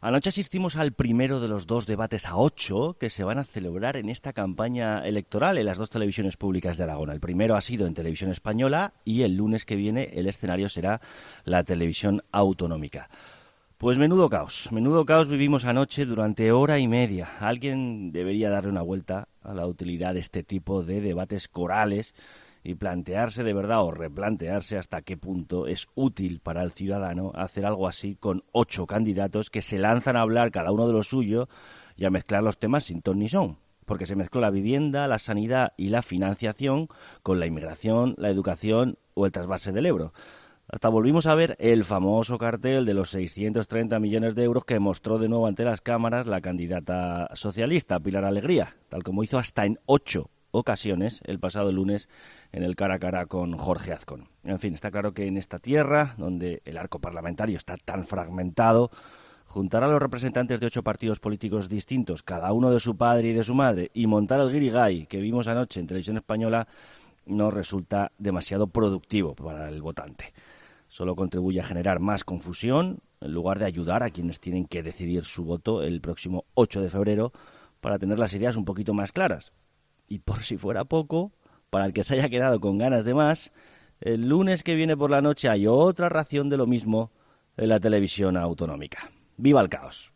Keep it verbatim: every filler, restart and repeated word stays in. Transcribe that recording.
Anoche asistimos al primero de los dos debates a ocho que se van a celebrar en esta campaña electoral en las dos televisiones públicas de Aragón. El primero ha sido en Televisión Española y el lunes que viene el escenario será la televisión autonómica. Pues menudo caos, menudo caos vivimos anoche durante hora y media. Alguien debería darle una vuelta a la utilidad de este tipo de debates corales y plantearse de verdad o replantearse hasta qué punto es útil para el ciudadano hacer algo así con ocho candidatos que se lanzan a hablar cada uno de lo suyo y a mezclar los temas sin ton ni son. Porque se mezcló la vivienda, la sanidad y la financiación con la inmigración, la educación o el trasvase del Ebro. Hasta volvimos a ver el famoso cartel de los seiscientos treinta millones de euros que mostró de nuevo ante las cámaras la candidata socialista, Pilar Alegría, tal como hizo hasta en ocho ocasiones el pasado lunes en el cara a cara con Jorge Azcón. En fin, está claro que en esta tierra, donde el arco parlamentario está tan fragmentado, juntar a los representantes de ocho partidos políticos distintos, cada uno de su padre y de su madre, y montar el guirigay que vimos anoche en Televisión Española, no resulta demasiado productivo para el votante. Solo contribuye a generar más confusión, en lugar de ayudar a quienes tienen que decidir su voto el próximo ocho de febrero para tener las ideas un poquito más claras. Y por si fuera poco, para el que se haya quedado con ganas de más, el lunes que viene por la noche hay otra ración de lo mismo en la televisión autonómica. ¡Viva el caos!